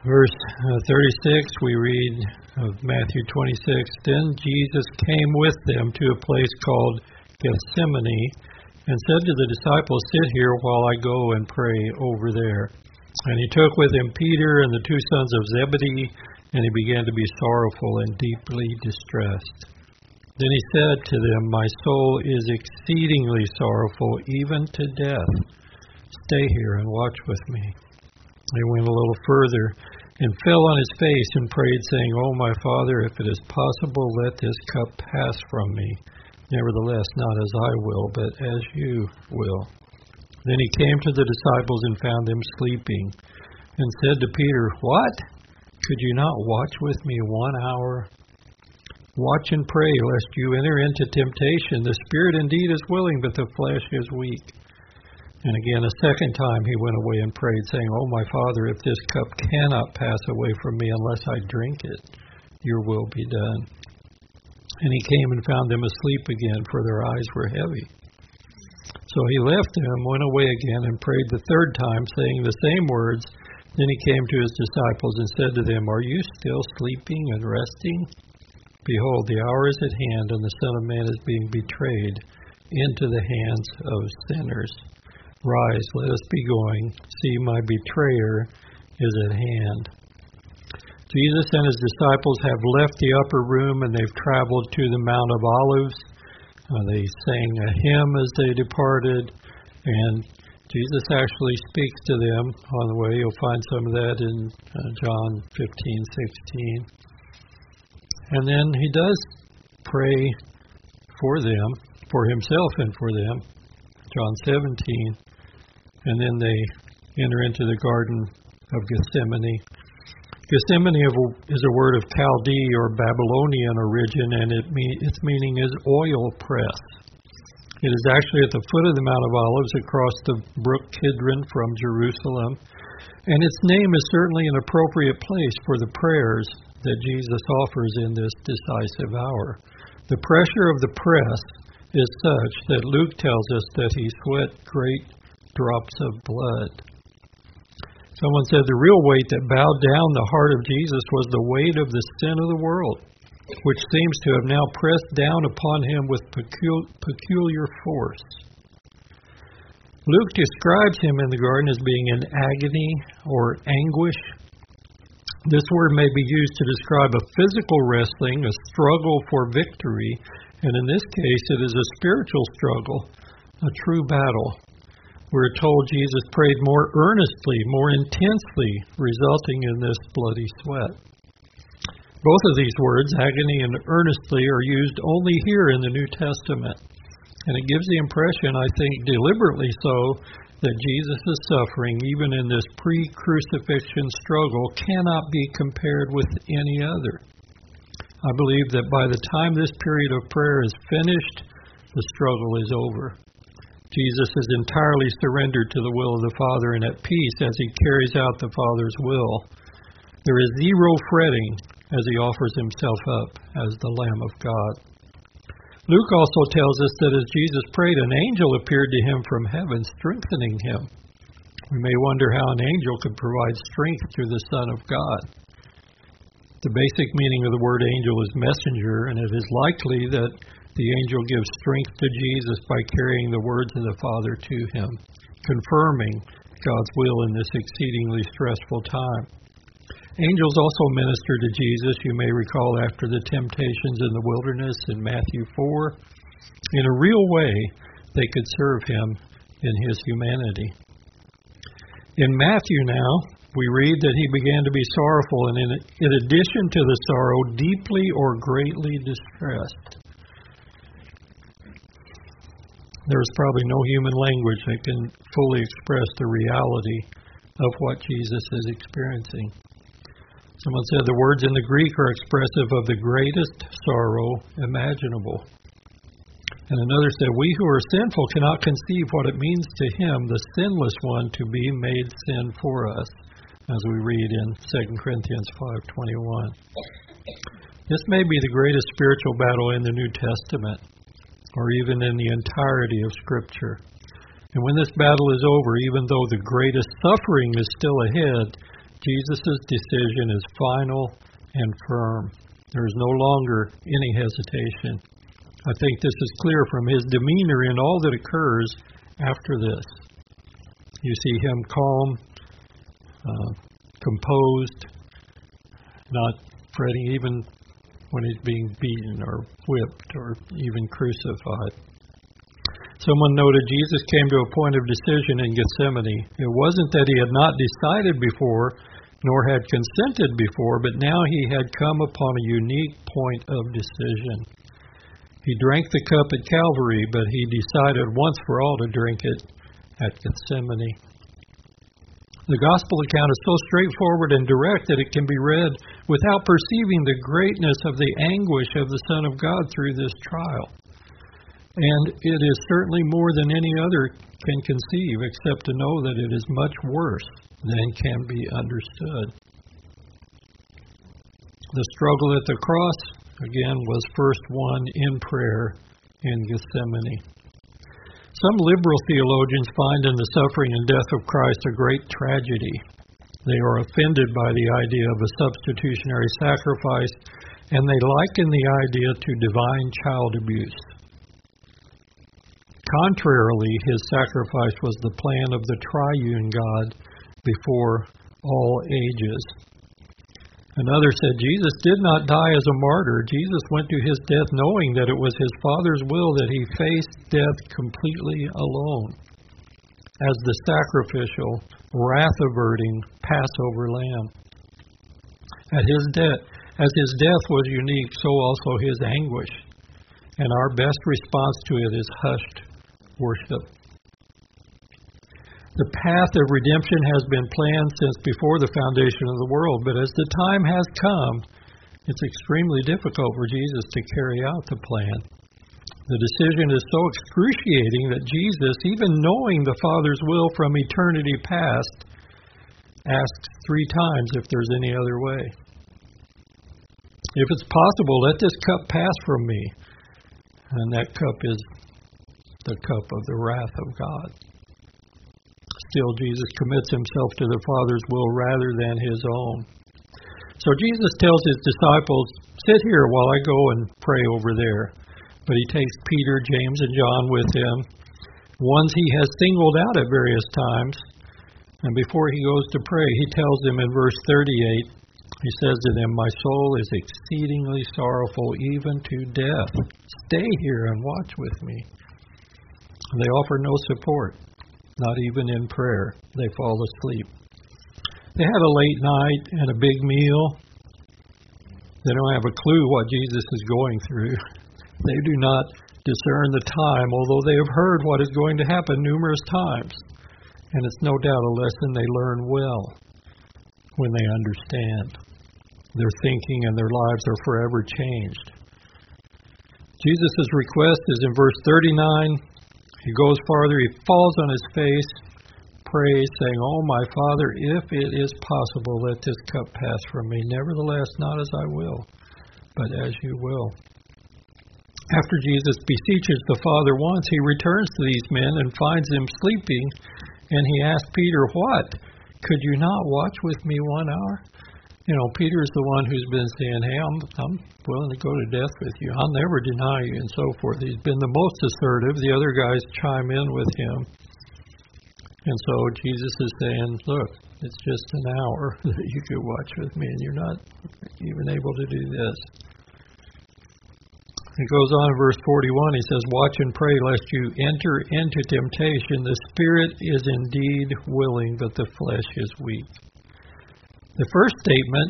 Verse 36, we read of Matthew 26, Then Jesus came with them to a place called Gethsemane and said to the disciples, Sit here while I go and pray over there. And he took with him Peter and the two sons of Zebedee, and he began to be sorrowful and deeply distressed. Then he said to them, My soul is exceedingly sorrowful, even to death. Stay here and watch with me. He went a little further and fell on his face and prayed, saying, Oh, my Father, if it is possible, let this cup pass from me. Nevertheless, not as I will, but as you will. Then he came to the disciples and found them sleeping, and said to Peter, What? Could you not watch with me 1 hour? Watch and pray, lest you enter into temptation. The spirit indeed is willing, but the flesh is weak. And again, a second time he went away and prayed, saying, Oh, my Father, if this cup cannot pass away from me unless I drink it, your will be done. And he came and found them asleep again, for their eyes were heavy. So he left them, went away again, and prayed the third time, saying the same words. Then he came to his disciples and said to them, Are you still sleeping and resting? Behold, the hour is at hand, and the Son of Man is being betrayed into the hands of sinners. Rise, let us be going. See, my betrayer is at hand. Jesus and his disciples have left the upper room, and they've traveled to the Mount of Olives. They sang a hymn as they departed, and Jesus actually speaks to them on the way. You'll find some of that in John 15:16. And then he does pray for them, for himself and for them, John 17. And then they enter into the Garden of Gethsemane. Gethsemane is a word of Chaldee or Babylonian origin, and its meaning is oil press. It is actually at the foot of the Mount of Olives across the brook Kidron from Jerusalem. And its name is certainly an appropriate place for the prayers that Jesus offers in this decisive hour. The pressure of the press is such that Luke tells us that he sweat great drops of blood. Someone said the real weight that bowed down the heart of Jesus was the weight of the sin of the world, which seems to have now pressed down upon him with peculiar force. Luke describes him in the garden as being in agony or anguish. This word may be used to describe a physical wrestling, a struggle for victory, and in this case it is a spiritual struggle, a true battle. We're told Jesus prayed more earnestly, more intensely, resulting in this bloody sweat. Both of these words, agony and earnestly, are used only here in the New Testament. And it gives the impression, I think deliberately so, that Jesus' suffering, even in this pre-crucifixion struggle, cannot be compared with any other. I believe that by the time this period of prayer is finished, the struggle is over. Jesus is entirely surrendered to the will of the Father and at peace as he carries out the Father's will. There is zero fretting as he offers himself up as the Lamb of God. Luke also tells us that as Jesus prayed, an angel appeared to him from heaven, strengthening him. We may wonder how an angel could provide strength through the Son of God. The basic meaning of the word angel is messenger, and it is likely that the angel gives strength to Jesus by carrying the words of the Father to him, confirming God's will in this exceedingly stressful time. Angels also minister to Jesus, you may recall, after the temptations in the wilderness in Matthew 4. In a real way, they could serve him in his humanity. In Matthew now, we read that he began to be sorrowful, and in addition to the sorrow, deeply or greatly distressed. There is probably no human language that can fully express the reality of what Jesus is experiencing. Someone said the words in the Greek are expressive of the greatest sorrow imaginable. And another said, we who are sinful cannot conceive what it means to him, the sinless one, to be made sin for us, as we read in 2 Corinthians 5:21. This may be the greatest spiritual battle in the New Testament, or even in the entirety of Scripture. And when this battle is over, even though the greatest suffering is still ahead, Jesus' decision is final and firm. There is no longer any hesitation. I think this is clear from his demeanor in all that occurs after this. You see him calm, composed, not fretting even when he's being beaten or whipped or even crucified. Someone noted Jesus came to a point of decision in Gethsemane. It wasn't that he had not decided before, nor had consented before, but now he had come upon a unique point of decision. He drank the cup at Calvary, but he decided once for all to drink it at Gethsemane. The gospel account is so straightforward and direct that it can be read without perceiving the greatness of the anguish of the Son of God through this trial. And it is certainly more than any other can conceive, except to know that it is much worse than can be understood. The struggle at the cross, again, was first won in prayer in Gethsemane. Some liberal theologians find in the suffering and death of Christ a great tragedy. They are offended by the idea of a substitutionary sacrifice, and they liken the idea to divine child abuse. Contrarily, his sacrifice was the plan of the triune God before all ages. Another said Jesus did not die as a martyr. Jesus went to his death knowing that it was his Father's will that he faced death completely alone as the sacrificial, wrath-averting Passover lamb. As his death was unique, so also his anguish, and our best response to it is hushed worship. The path of redemption has been planned since before the foundation of the world, but as the time has come, it's extremely difficult for Jesus to carry out the plan. The decision is so excruciating that Jesus, even knowing the Father's will from eternity past, asks 3 times if there's any other way. If it's possible, let this cup pass from me. And that cup is the cup of the wrath of God. Still, Jesus commits himself to the Father's will rather than his own. So Jesus tells his disciples, sit here while I go and pray over there. But he takes Peter, James, and John with him, ones he has singled out at various times. And before he goes to pray, he tells them in verse 38, he says to them, my soul is exceedingly sorrowful, even to death. Stay here and watch with me. And they offer no support. Not even in prayer. They fall asleep. They had a late night and a big meal. They don't have a clue what Jesus is going through. They do not discern the time, although they have heard what is going to happen numerous times. And it's no doubt a lesson they learn well when they understand. Their thinking and their lives are forever changed. Jesus' request is in verse 39. He goes farther, he falls on his face, prays, saying, oh, my Father, if it is possible, let this cup pass from me. Nevertheless, not as I will, but as you will. After Jesus beseeches the Father once, he returns to these men and finds them sleeping, and he asks Peter, what? Could you not watch with me 1 hour? You know, Peter is the one who's been saying, hey, I'm willing to go to death with you. I'll never deny you, and so forth. He's been the most assertive. The other guys chime in with him. And so Jesus is saying, look, it's just an hour that you could watch with me, and you're not even able to do this. It goes on in verse 41. He says, watch and pray lest you enter into temptation. The spirit is indeed willing, but the flesh is weak. The first statement,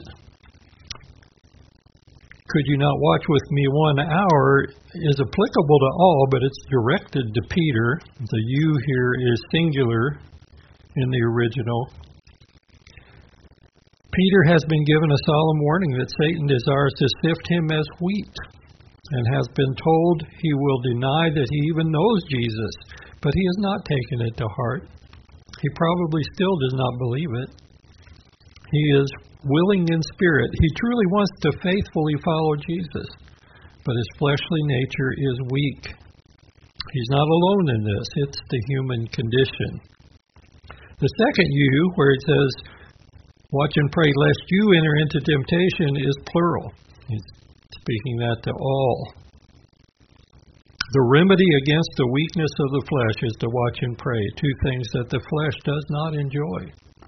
could you not watch with me 1 hour, is applicable to all, but it's directed to Peter. The you here is singular in the original. Peter has been given a solemn warning that Satan desires to sift him as wheat, and has been told he will deny that he even knows Jesus, but he has not taken it to heart. He probably still does not believe it. He is willing in spirit. He truly wants to faithfully follow Jesus, but his fleshly nature is weak. He's not alone in this. It's the human condition. The second you, where it says, Watch and pray lest you enter into temptation is plural. He's speaking that to all. The remedy against the weakness of the flesh is to watch and pray, two things that the flesh does not enjoy.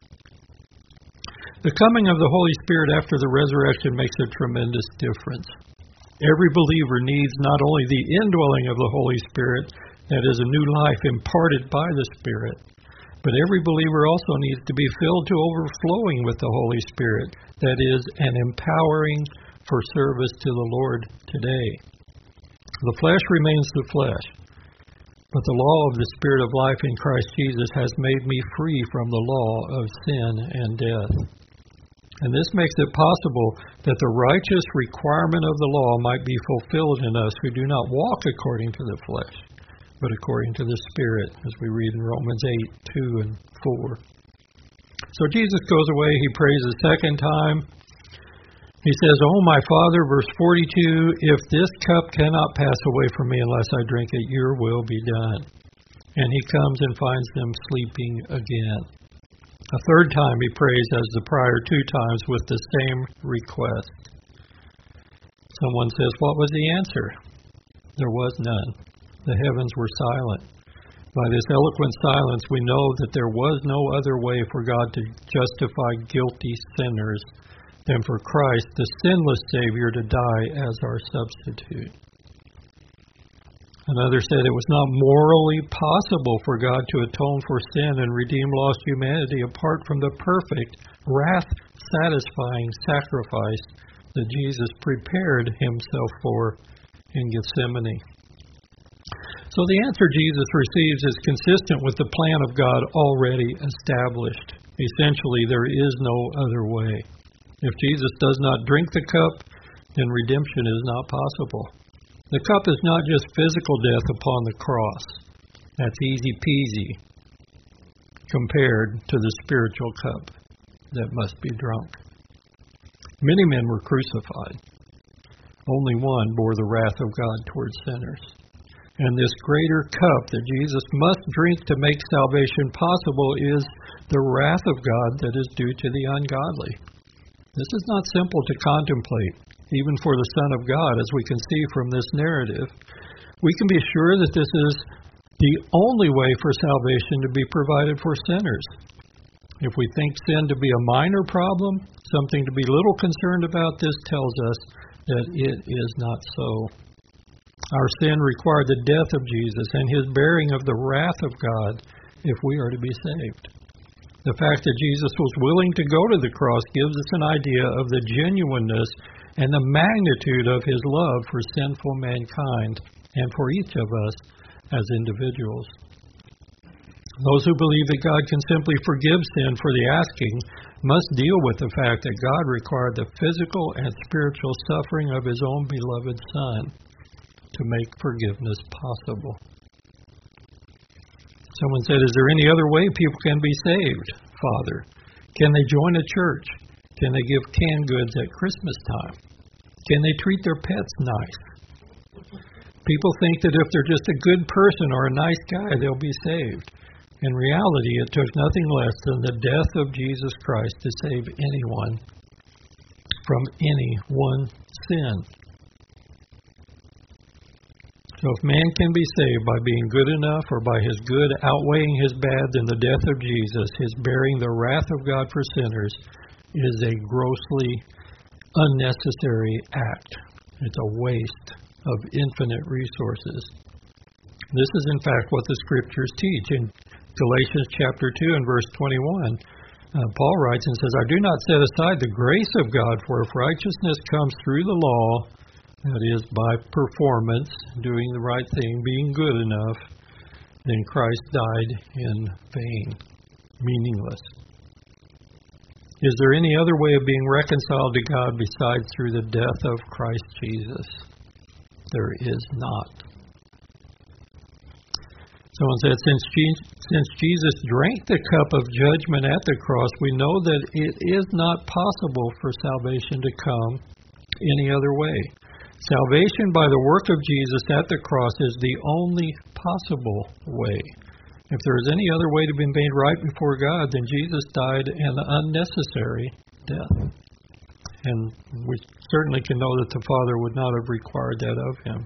The coming of the Holy Spirit after the resurrection makes a tremendous difference. Every believer needs not only the indwelling of the Holy Spirit, that is a new life imparted by the Spirit, but every believer also needs to be filled to overflowing with the Holy Spirit, that is an empowering for service to the Lord today. The flesh remains the flesh, but the law of the Spirit of life in Christ Jesus has made me free from the law of sin and death. And this makes it possible that the righteous requirement of the law might be fulfilled in us who do not walk according to the flesh, but according to the Spirit, as we read in Romans 8:2 and 4. So Jesus goes away, he prays a second time. He says, "Oh, my Father," verse 42, "if this cup cannot pass away from me unless I drink it, your will be done." And he comes and finds them sleeping again. A third time he prays as the prior two times with the same request. Someone says, what was the answer? There was none. The heavens were silent. By this eloquent silence, we know that there was no other way for God to justify guilty sinners than for Christ, the sinless Savior, to die as our substitute. Another said it was not morally possible for God to atone for sin and redeem lost humanity apart from the perfect, wrath-satisfying sacrifice that Jesus prepared himself for in Gethsemane. So the answer Jesus receives is consistent with the plan of God already established. Essentially, there is no other way. If Jesus does not drink the cup, then redemption is not possible. The cup is not just physical death upon the cross. That's easy peasy compared to the spiritual cup that must be drunk. Many men were crucified. Only one bore the wrath of God towards sinners. And this greater cup that Jesus must drink to make salvation possible is the wrath of God that is due to the ungodly. This is not simple to contemplate, even for the Son of God, as we can see from this narrative. We can be sure that this is the only way for salvation to be provided for sinners. If we think sin to be a minor problem, something to be little concerned about, this tells us that it is not so. Our sin required the death of Jesus and his bearing of the wrath of God if we are to be saved. The fact that Jesus was willing to go to the cross gives us an idea of the genuineness and the magnitude of his love for sinful mankind and for each of us as individuals. Those who believe that God can simply forgive sin for the asking must deal with the fact that God required the physical and spiritual suffering of his own beloved Son to make forgiveness possible. Someone said, is there any other way people can be saved, Father? Can they join a church? Can they give canned goods at Christmas time? Can they treat their pets nice? People think that if they're just a good person or a nice guy, they'll be saved. In reality, it took nothing less than the death of Jesus Christ to save anyone from any one sin. So if man can be saved by being good enough or by his good outweighing his bad, then the death of Jesus, his bearing the wrath of God for sinners, is a grossly unnecessary act. It's a waste of infinite resources. This is in fact what the Scriptures teach. In Galatians chapter 2 and verse 21, Paul writes and says, I do not set aside the grace of God, for if righteousness comes through the law, that is, by performance, doing the right thing, being good enough, then Christ died in vain, meaningless. Is there any other way of being reconciled to God besides through the death of Christ Jesus? There is not. Someone said, since Jesus drank the cup of judgment at the cross, we know that it is not possible for salvation to come any other way. Salvation by the work of Jesus at the cross is the only possible way. If there is any other way to be made right before God, then Jesus died an unnecessary death. And we certainly can know that the Father would not have required that of him.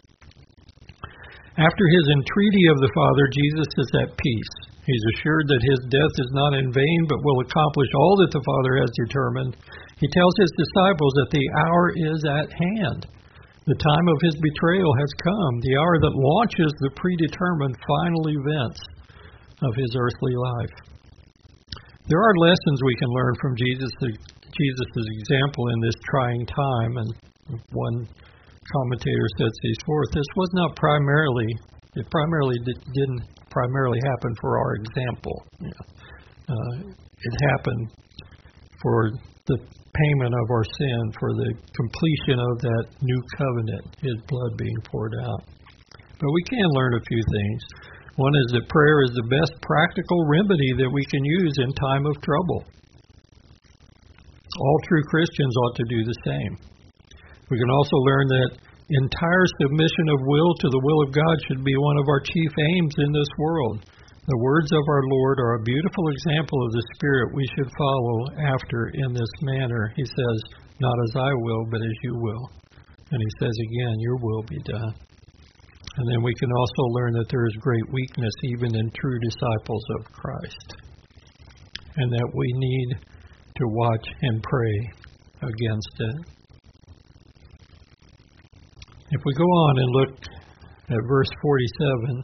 After his entreaty of the Father, Jesus is at peace. He's assured that his death is not in vain, but will accomplish all that the Father has determined. He tells his disciples that the hour is at hand. The time of his betrayal has come, the hour that launches the predetermined final events of his earthly life. There are lessons we can learn from Jesus' example in this trying time, and one commentator sets these forth. This was not didn't primarily happen for our example. It happened for the payment of our sin, for the completion of that new covenant, his blood being poured out. But we can learn a few things. One is that prayer is the best practical remedy that we can use in time of trouble. All true Christians ought to do the same. We can also learn that entire submission of will to the will of God should be one of our chief aims in this world. The words of our Lord are a beautiful example of the spirit we should follow after in this manner. He says, not as I will, but as you will. And he says again, your will be done. And then we can also learn that there is great weakness even in true disciples of Christ. And that we need to watch and pray against it. If we go on and look at verse 47,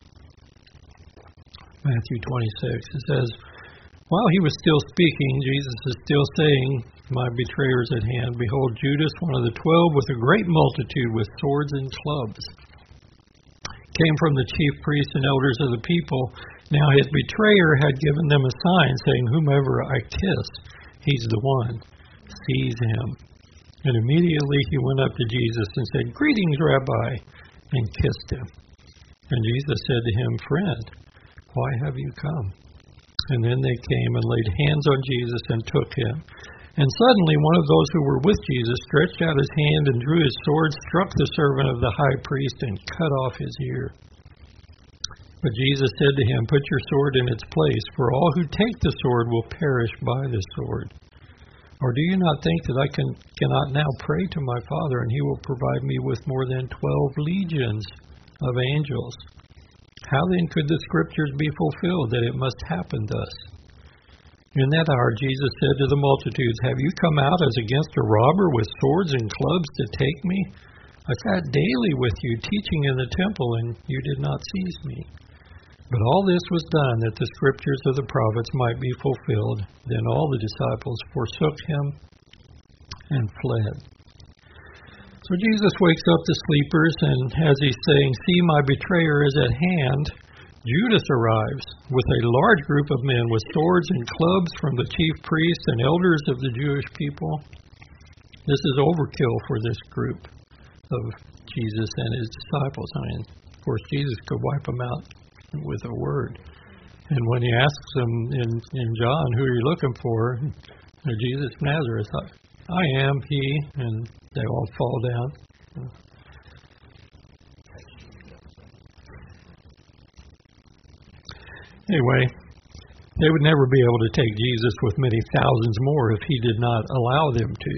Matthew 26, it says, while he was still speaking, Jesus is still saying, my betrayer is at hand. Behold, Judas, one of the 12, with a great multitude with swords and clubs, came from the chief priests and elders of the people. Now his betrayer had given them a sign, saying, whomever I kiss, he's the one. Seize him. And immediately he went up to Jesus and said, greetings, Rabbi, and kissed him. And Jesus said to him, friend, why have you come? And then they came and laid hands on Jesus and took him. And suddenly one of those who were with Jesus stretched out his hand and drew his sword, struck the servant of the high priest, and cut off his ear. But Jesus said to him, put your sword in its place, for all who take the sword will perish by the sword. Or do you not think that I cannot now pray to my Father, and he will provide me with more than 12 legions of angels? How then could the Scriptures be fulfilled, that it must happen thus? In that hour Jesus said to the multitudes, have you come out as against a robber with swords and clubs to take me? I sat daily with you, teaching in the temple, and you did not seize me. But all this was done that the Scriptures of the prophets might be fulfilled. Then all the disciples forsook him and fled. So Jesus wakes up the sleepers, and as he's saying, see, my betrayer is at hand, Judas arrives with a large group of men with swords and clubs from the chief priests and elders of the Jewish people. This is overkill for this group of Jesus and his disciples. I mean, of course, Jesus could wipe them out with a word. And when he asks them in John, who are you looking for? Jesus of Nazareth. I am he, and they all fall down. Anyway, they would never be able to take Jesus with many thousands more if he did not allow them to.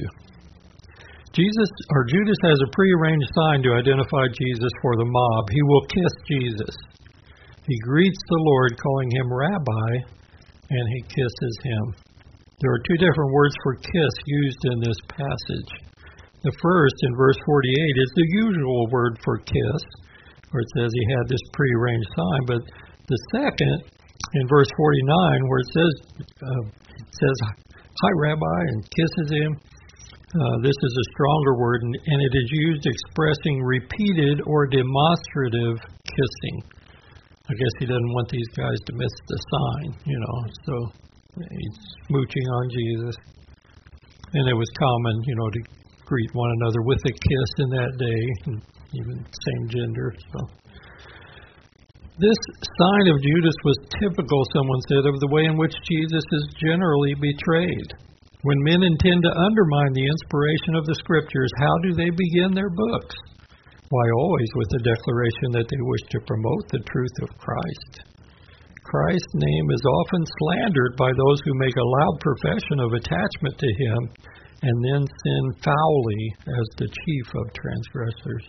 Judas has a prearranged sign to identify Jesus for the mob. He will kiss Jesus. He greets the Lord, calling him Rabbi, and he kisses him. There are two different words for kiss used in this passage. The first, in verse 48, is the usual word for kiss, where it says he had this prearranged sign. But the second, in verse 49, where it says, hi, Rabbi, and kisses him, this is a stronger word, and it is used expressing repeated or demonstrative kissing. I guess he doesn't want these guys to miss the sign, so he's smooching on Jesus. And it was common, to greet one another with a kiss in that day, and even same gender. So this sign of Judas was typical, someone said, of the way in which Jesus is generally betrayed. When men intend to undermine the inspiration of the Scriptures, how do they begin their books? Why, always with the declaration that they wish to promote the truth of Christ. Christ's name is often slandered by those who make a loud profession of attachment to him and then sin foully as the chief of transgressors.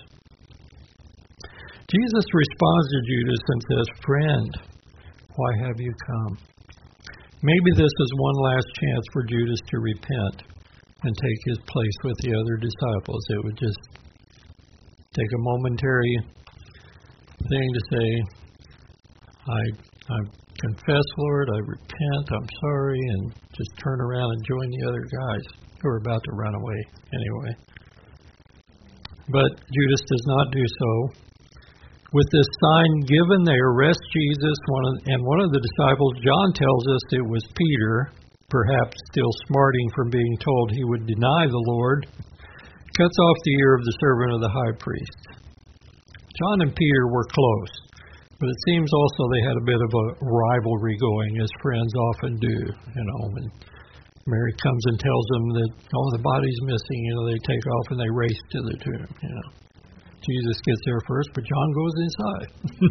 Jesus responds to Judas and says, "Friend, why have you come?" Maybe this is one last chance for Judas to repent and take his place with the other disciples. It would just take a momentary thing to say, I confess, Lord, I repent, I'm sorry, and just turn around and join the other guys who are about to run away anyway. But Judas does not do so. With this sign given, they arrest Jesus, and one of the disciples, John tells us it was Peter, perhaps still smarting from being told he would deny the Lord, cuts off the ear of the servant of the high priest. John and Peter were close, but it seems also they had a bit of a rivalry going, as friends often do. When Mary comes and tells them that, the body's missing, they take off and they race to the tomb, Jesus gets there first, but John goes inside.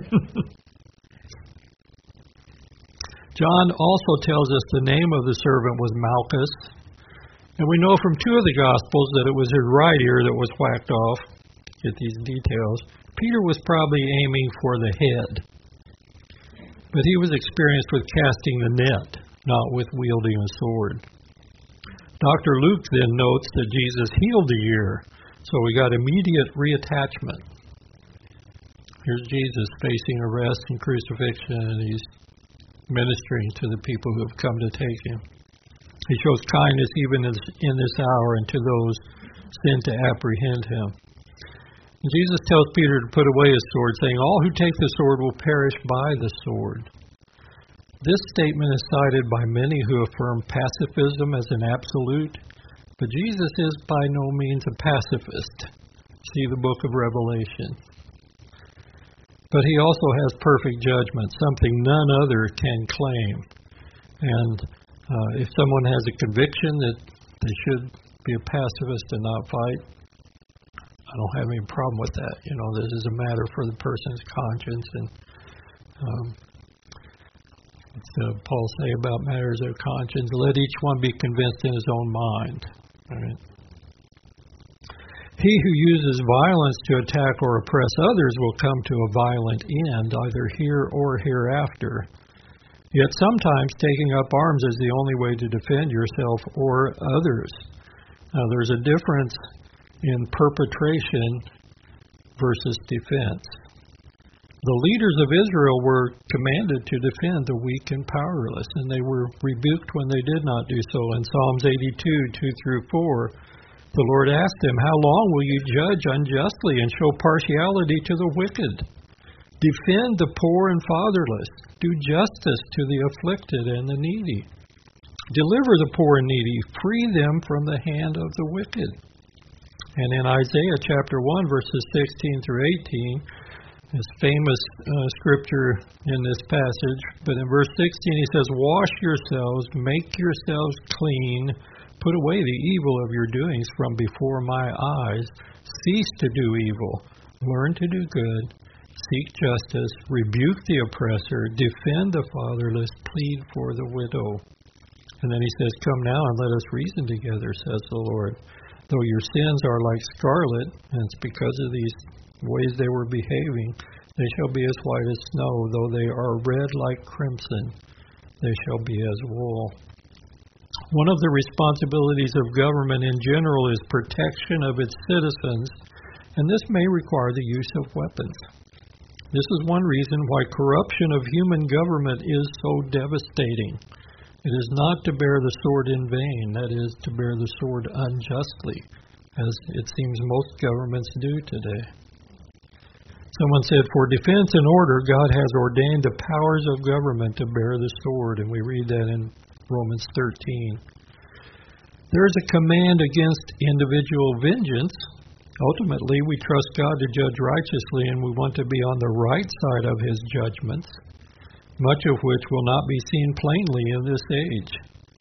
John also tells us the name of the servant was Malchus, and we know from two of the Gospels that it was his right ear that was whacked off. Get these details. Peter was probably aiming for the head, but he was experienced with casting the net, not with wielding a sword. Dr. Luke then notes that Jesus healed the ear, so we got immediate reattachment. Here's Jesus facing arrest and crucifixion, and he's ministering to the people who have come to take him. He shows kindness even in this hour and to those sent to apprehend him. And Jesus tells Peter to put away his sword, saying, "All who take the sword will perish by the sword." This statement is cited by many who affirm pacifism as an absolute, but Jesus is by no means a pacifist. See the book of Revelation. But he also has perfect judgment, something none other can claim. And if someone has a conviction that they should be a pacifist and not fight, I don't have any problem with that. This is a matter for the person's conscience. And Paul say about matters of conscience, let each one be convinced in his own mind. Right? He who uses violence to attack or oppress others will come to a violent end, either here or hereafter. Yet sometimes taking up arms is the only way to defend yourself or others. Now, there's a difference in perpetration versus defense. The leaders of Israel were commanded to defend the weak and powerless, and they were rebuked when they did not do so. In Psalms 82, 2-4, the Lord asked them, "How long will you judge unjustly and show partiality to the wicked? Defend the poor and fatherless. Do justice to the afflicted and the needy. Deliver the poor and needy. Free them from the hand of the wicked." And in Isaiah chapter 1, verses 16-18, this famous scripture in this passage, but in verse 16 he says, "Wash yourselves, make yourselves clean, put away the evil of your doings from before my eyes, cease to do evil, learn to do good, seek justice, rebuke the oppressor, defend the fatherless, plead for the widow." And then he says, "Come now and let us reason together, says the Lord. Though your sins are like scarlet, and it's because of these ways they were behaving, they shall be as white as snow. Though they are red like crimson, they shall be as wool." One of the responsibilities of government in general is protection of its citizens, and this may require the use of weapons. This is one reason why corruption of human government is so devastating. It is not to bear the sword in vain, that is, to bear the sword unjustly, as it seems most governments do today. Someone said, "For defense and order, God has ordained the powers of government to bear the sword," and we read that in Romans 13. There is a command against individual vengeance. Ultimately, we trust God to judge righteously, and we want to be on the right side of His judgments, much of which will not be seen plainly in this age.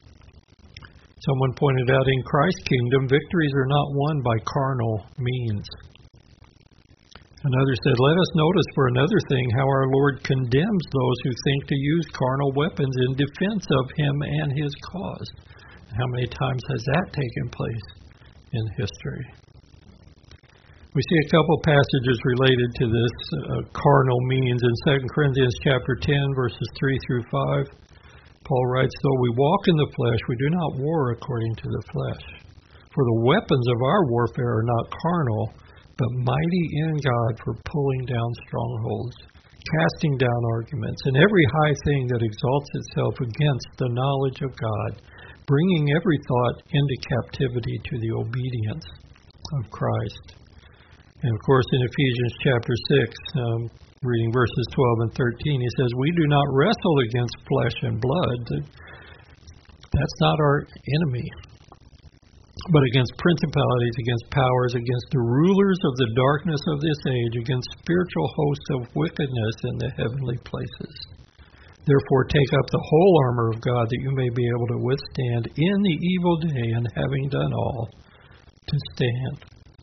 Someone pointed out in Christ's kingdom, victories are not won by carnal means. Another said, let us notice for another thing how our Lord condemns those who think to use carnal weapons in defense of him and his cause. How many times has that taken place in history? We see a couple passages related to this carnal means in 2 Corinthians chapter 10, verses 3 through 5. Paul writes, though we walk in the flesh, we do not war according to the flesh. For the weapons of our warfare are not carnal, but mighty in God for pulling down strongholds, casting down arguments, and every high thing that exalts itself against the knowledge of God, bringing every thought into captivity to the obedience of Christ. And of course, in Ephesians chapter 6, reading verses 12 and 13, he says, we do not wrestle against flesh and blood. That's not our enemy. But against principalities, against powers, against the rulers of the darkness of this age, against spiritual hosts of wickedness in the heavenly places. Therefore take up the whole armor of God, that you may be able to withstand in the evil day, and having done all, to stand.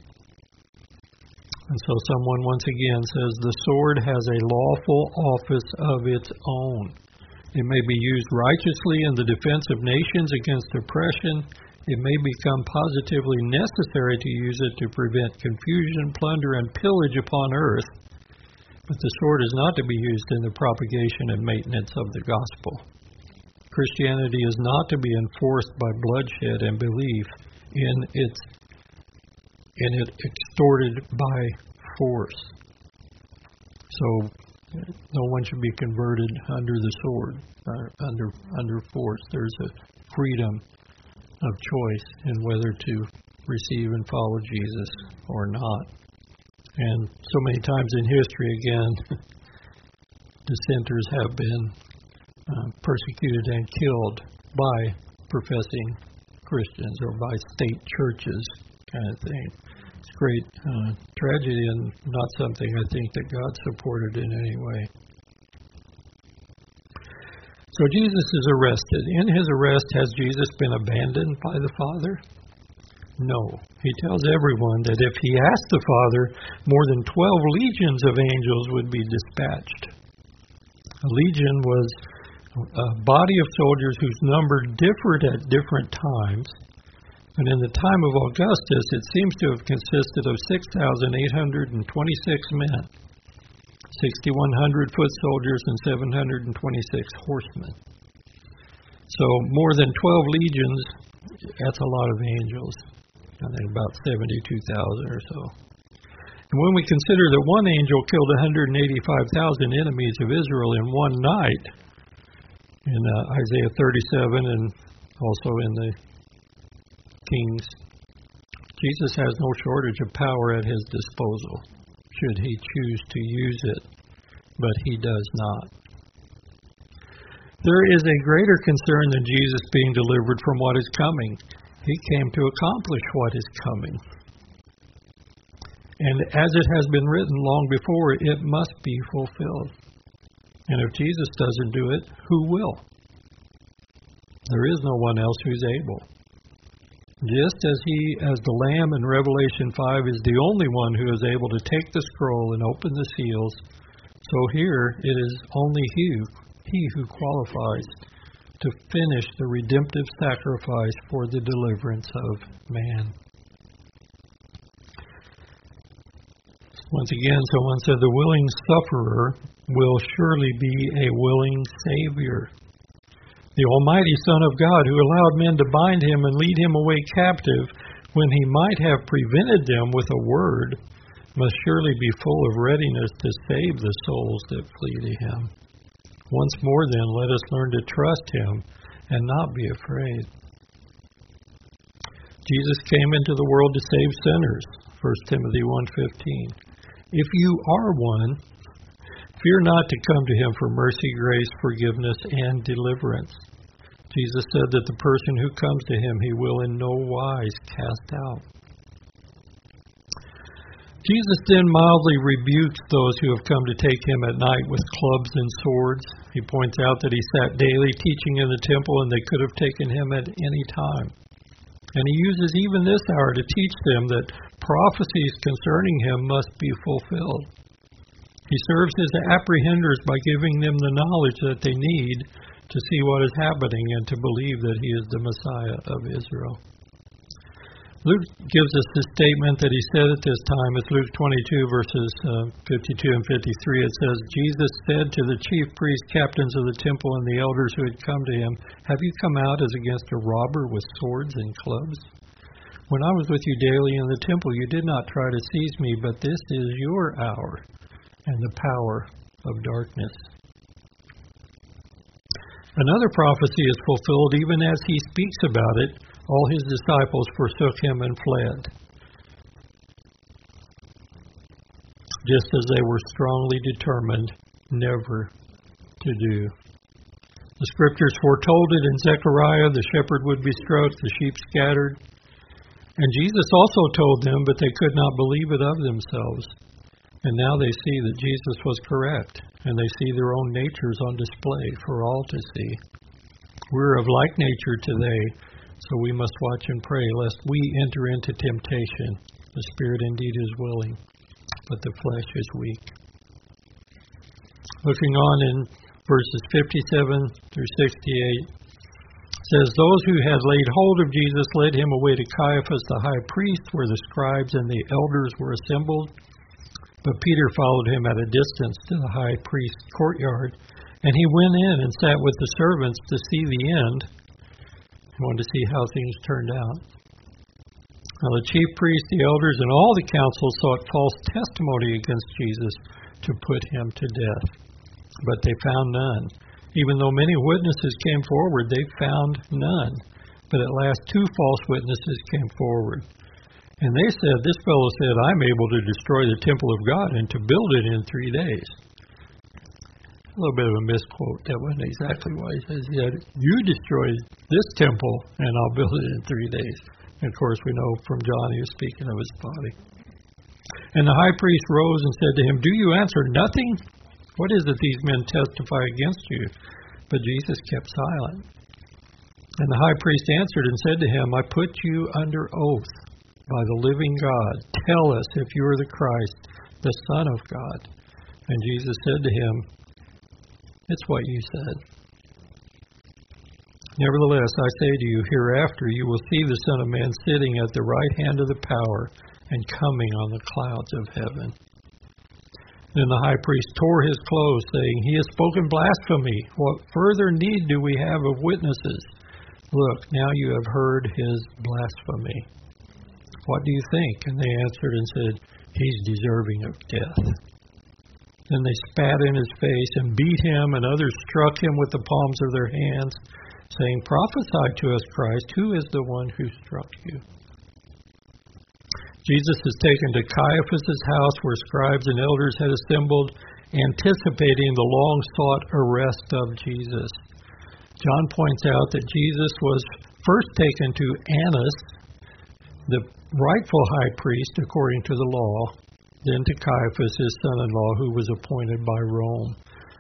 And so someone once again says, the sword has a lawful office of its own. It may be used righteously in the defense of nations against oppression. It may become positively necessary to use it to prevent confusion, plunder, and pillage upon earth. But the sword is not to be used in the propagation and maintenance of the gospel. Christianity is not to be enforced by bloodshed and belief in it extorted by force. So no one should be converted under the sword, under force. There's a freedom of choice in whether to receive and follow Jesus or not. And so many times in history, again, dissenters have been persecuted and killed by professing Christians or by state churches, kind of thing. It's great tragedy and not something I think that God supported in any way. So Jesus is arrested. In his arrest, has Jesus been abandoned by the Father? No. He tells everyone that if he asked the Father, more than 12 legions of angels would be dispatched. A legion was a body of soldiers whose number differed at different times. And in the time of Augustus, it seems to have consisted of 6,826 men, 6,100 foot soldiers, and 726 horsemen. So more than 12 legions, that's a lot of angels. I think about 72,000 or so. And when we consider that one angel killed 185,000 enemies of Israel in one night, in Isaiah 37 and also in the Kings, Jesus has no shortage of power at his disposal, should he choose to use it, but he does not. There is a greater concern than Jesus being delivered from what is coming. He came to accomplish what is coming. And as it has been written long before, it must be fulfilled. And if Jesus doesn't do it, who will? There is no one else who's able. Just as he, as the Lamb in Revelation 5, is the only one who is able to take the scroll and open the seals, so here it is only he who qualifies to finish the redemptive sacrifice for the deliverance of man. Once again, someone said, the willing sufferer will surely be a willing Savior. The Almighty Son of God, who allowed men to bind him and lead him away captive when he might have prevented them with a word, must surely be full of readiness to save the souls that flee to him. Once more, then, let us learn to trust him and not be afraid. Jesus came into the world to save sinners, 1 Timothy 1:15. If you are one, fear not to come to him for mercy, grace, forgiveness, and deliverance. Jesus said that the person who comes to him, he will in no wise cast out. Jesus then mildly rebukes those who have come to take him at night with clubs and swords. He points out that he sat daily teaching in the temple, and they could have taken him at any time. And he uses even this hour to teach them that prophecies concerning him must be fulfilled. He serves his apprehenders by giving them the knowledge that they need to see what is happening and to believe that he is the Messiah of Israel. Luke gives us this statement that he said at this time. It's Luke 22, verses 52 and 53. It says, Jesus said to the chief priests, captains of the temple, and the elders who had come to him, "Have you come out as against a robber with swords and clubs? When I was with you daily in the temple, you did not try to seize me, but this is your hour and the power of darkness." Another prophecy is fulfilled even as he speaks about it. All his disciples forsook him and fled, just as they were strongly determined never to do. The scriptures foretold it in Zechariah: the shepherd would be struck, the sheep scattered. And Jesus also told them, but they could not believe it of themselves. And now they see that Jesus was correct, and they see their own natures on display for all to see. We're of like nature today, so we must watch and pray lest we enter into temptation. The spirit indeed is willing, but the flesh is weak. Looking on in verses 57 through 68, says, "Those who had laid hold of Jesus led him away to Caiaphas the high priest, where the scribes and the elders were assembled. But Peter followed him at a distance to the high priest's courtyard, and he went in and sat with the servants to see the end." He wanted to see how things turned out. Now the chief priests, the elders, and all the council sought false testimony against Jesus to put him to death. But they found none. Even though many witnesses came forward, they found none. But at last 2 false witnesses came forward. And they said, "This fellow said, I'm able to destroy the temple of God and to build it in 3 days." A little bit of a misquote. That wasn't exactly what he says. He said, "You destroy this temple and I'll build it in 3 days." And of course, we know from John he was speaking of his body. And the high priest rose and said to him, "Do you answer nothing? What is it these men testify against you?" But Jesus kept silent. And the high priest answered and said to him, "I put you under oath by the living God. Tell us if you are the Christ, the Son of God." And Jesus said to him, "It's what you said. Nevertheless, I say to you, hereafter you will see the Son of Man sitting at the right hand of the power and coming on the clouds of heaven." Then the high priest tore his clothes, saying, "He has spoken blasphemy. What further need do we have of witnesses? Look, now you have heard his blasphemy. What do you think?" And they answered and said, "He's deserving of death." Then they spat in his face and beat him, and others struck him with the palms of their hands, saying, "Prophesy to us, Christ, who is the one who struck you?" Jesus is taken to Caiaphas' house, where scribes and elders had assembled, anticipating the long-sought arrest of Jesus. John points out that Jesus was first taken to Annas, the rightful high priest according to the law, then to Caiaphas, his son-in-law, who was appointed by Rome.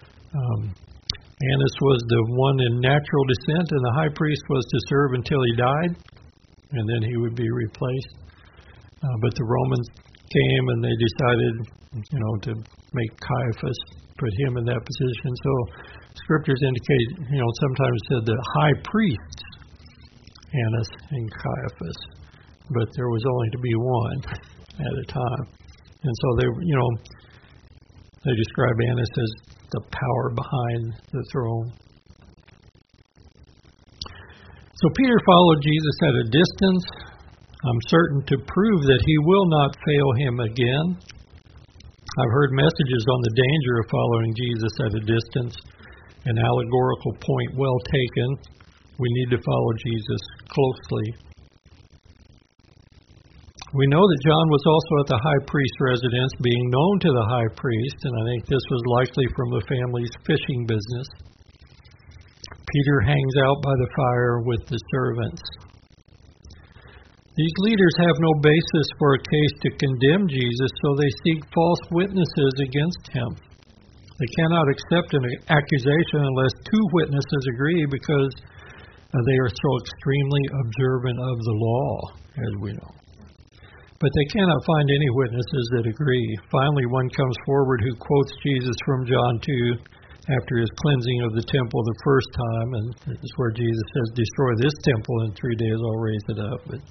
Annas was the one in natural descent, and the high priest was to serve until he died, and then he would be replaced. But the Romans came and they decided, to make Caiaphas, put him in that position. So scriptures indicate, sometimes said the high priests, Annas and Caiaphas, but there was only to be one at a time. And so they describe Annas as the power behind the throne. So Peter followed Jesus at a distance. I'm certain to prove that he will not fail him again. I've heard messages on the danger of following Jesus at a distance. An allegorical point well taken. We need to follow Jesus closely. We know that John was also at the high priest's residence, being known to the high priest, and I think this was likely from the family's fishing business. Peter hangs out by the fire with the servants. These leaders have no basis for a case to condemn Jesus, so they seek false witnesses against him. They cannot accept an accusation unless 2 witnesses agree, because they are so extremely observant of the law, as we know. But they cannot find any witnesses that agree. Finally, one comes forward who quotes Jesus from John 2 after his cleansing of the temple the first time, and this is where Jesus says, "Destroy this temple, in 3 days I'll raise it up." But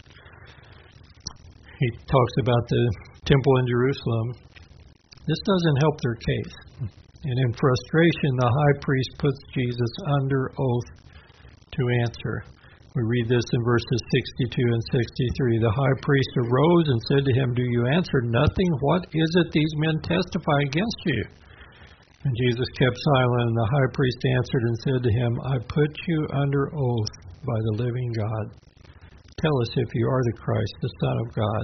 he talks about the temple in Jerusalem. This doesn't help their case. And in frustration, the high priest puts Jesus under oath to answer. We read this in verses 62 and 63. The high priest arose and said to him, "Do you answer nothing? What is it these men testify against you?" And Jesus kept silent, and the high priest answered and said to him, "I put you under oath by the living God. Tell us if you are the Christ, the Son of God."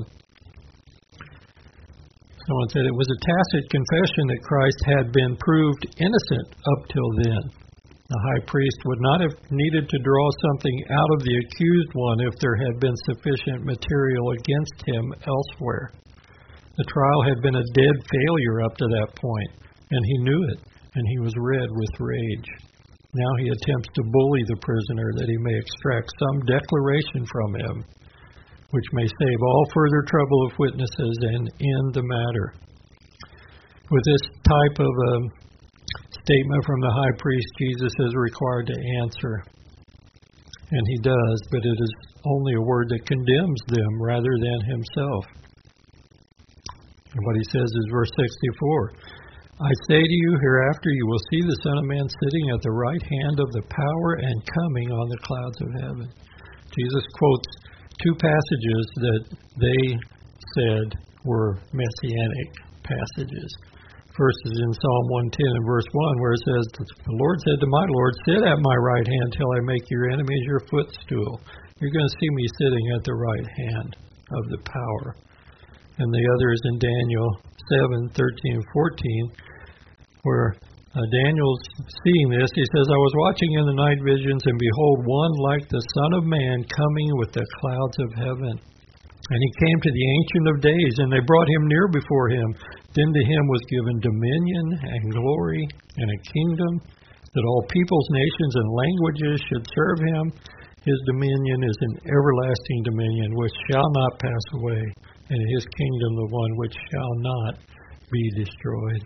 Someone said it was a tacit confession that Christ had been proved innocent up till then. The high priest would not have needed to draw something out of the accused one if there had been sufficient material against him elsewhere. The trial had been a dead failure up to that point, and he knew it, and he was red with rage. Now he attempts to bully the prisoner that he may extract some declaration from him, which may save all further trouble of witnesses and end the matter. With this type of statement from the high priest, Jesus is required to answer. And he does, but it is only a word that condemns them rather than himself. And what he says is verse 64. "I say to you, hereafter you will see the Son of Man sitting at the right hand of the power and coming on the clouds of heaven." Jesus quotes two passages that they said were messianic passages. First is in Psalm 110 and verse 1, where it says, "The Lord said to my Lord, sit at my right hand till I make your enemies your footstool." You're going to see me sitting at the right hand of the power. And the other is in Daniel 7, 13, and 14, where Daniel's seeing this. He says, "I was watching in the night visions, and behold, one like the Son of Man coming with the clouds of heaven. And he came to the Ancient of Days, and they brought him near before him. Then to him was given dominion and glory and a kingdom, that all peoples, nations, and languages should serve him. His dominion is an everlasting dominion which shall not pass away, and his kingdom the one which shall not be destroyed."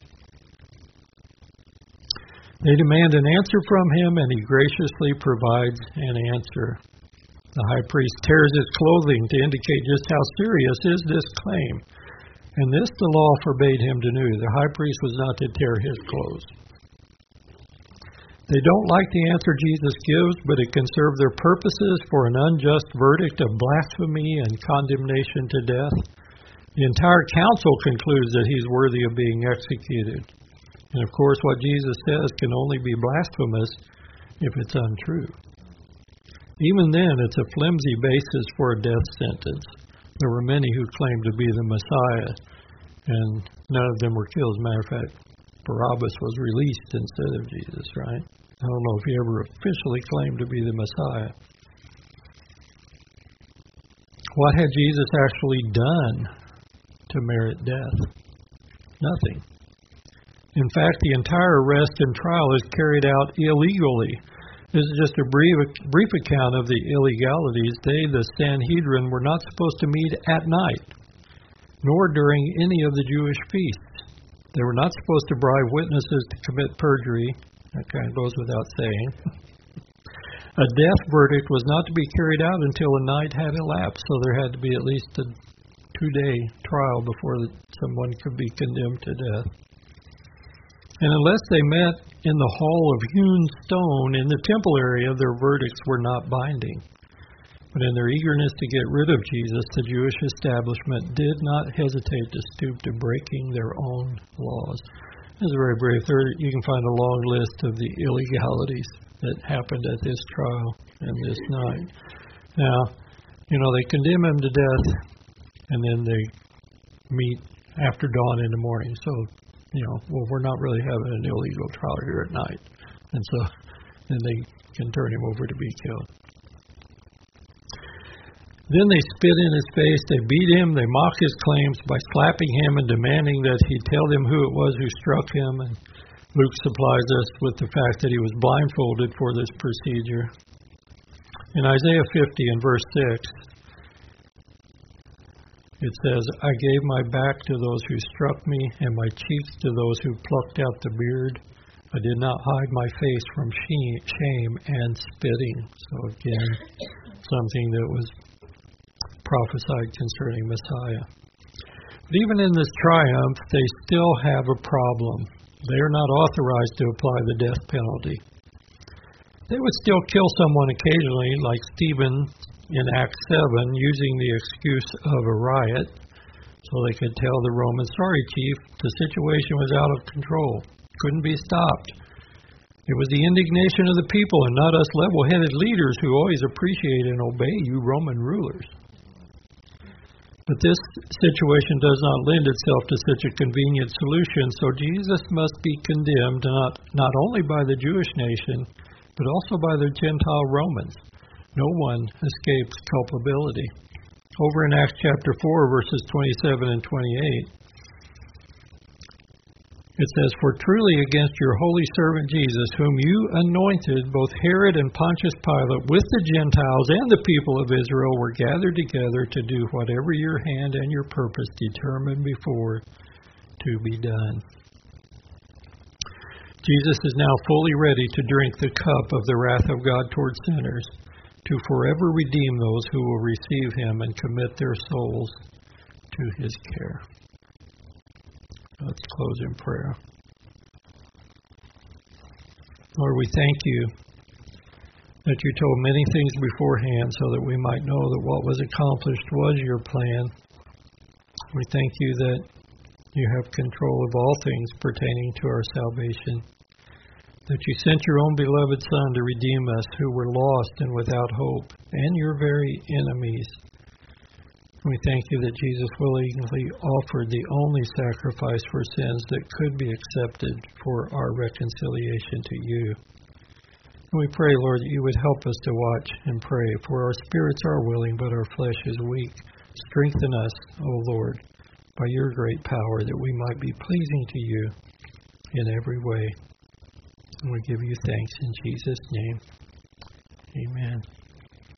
They demand an answer from him, and he graciously provides an answer. The high priest tears his clothing to indicate just how serious is this claim. And this the law forbade him to do. The high priest was not to tear his clothes. They don't like the answer Jesus gives, but it can serve their purposes for an unjust verdict of blasphemy and condemnation to death. The entire council concludes that he's worthy of being executed. And of course, what Jesus says can only be blasphemous if it's untrue. Even then, it's a flimsy basis for a death sentence. There were many who claimed to be the Messiah, and none of them were killed. As a matter of fact, Barabbas was released instead of Jesus, right? I don't know if he ever officially claimed to be the Messiah. What had Jesus actually done to merit death? Nothing. In fact, the entire arrest and trial is carried out illegally. This is just a brief account of the illegalities. They, the Sanhedrin, were not supposed to meet at night, nor during any of the Jewish feasts. They were not supposed to bribe witnesses to commit perjury. That kind of goes without saying. A death verdict was not to be carried out until a night had elapsed, so there had to be at least a 2-day trial before someone could be condemned to death. And unless they met in the hall of hewn stone in the temple area, their verdicts were not binding. But in their eagerness to get rid of Jesus, the Jewish establishment did not hesitate to stoop to breaking their own laws. This is very brief. You can find a long list of the illegalities that happened at this trial and this night. Now, they condemn him to death, and then they meet after dawn in the morning. So, we're not really having an illegal trial here at night. And so then they can turn him over to be killed. Then they spit in his face, they beat him, they mock his claims by slapping him and demanding that he tell them who it was who struck him. And Luke supplies us with the fact that he was blindfolded for this procedure. In Isaiah 50 and verse 6, It says, I gave my back to those who struck me, and my cheeks to those who plucked out the beard. I did not hide my face from shame and spitting. So again, something that was prophesied concerning Messiah. But even in this triumph, they still have a problem. They are not authorized to apply the death penalty. They would still kill someone occasionally, like Stephen in Acts 7, using the excuse of a riot, so they could tell the Romans, sorry, chief, the situation was out of control. Couldn't be stopped. It was the indignation of the people and not us level-headed leaders who always appreciate and obey you Roman rulers. But this situation does not lend itself to such a convenient solution, so Jesus must be condemned not only by the Jewish nation, but also by the Gentile Romans. No one escapes culpability. Over in Acts chapter 4, verses 27 and 28, it says, For truly against your holy servant Jesus, whom you anointed, both Herod and Pontius Pilate, with the Gentiles and the people of Israel, were gathered together to do whatever your hand and your purpose determined before to be done. Jesus is now fully ready to drink the cup of the wrath of God toward sinners, to forever redeem those who will receive him and commit their souls to his care. Let's close in prayer. Lord, we thank you that you told many things beforehand so that we might know that what was accomplished was your plan. We thank you that you have control of all things pertaining to our salvation, that you sent your own beloved Son to redeem us who were lost and without hope, and your very enemies. We thank you that Jesus willingly offered the only sacrifice for sins that could be accepted for our reconciliation to you. And we pray, Lord, that you would help us to watch and pray, for our spirits are willing, but our flesh is weak. Strengthen us, O Lord, by your great power, that we might be pleasing to you in every way. And we give you thanks in Jesus' name. Amen.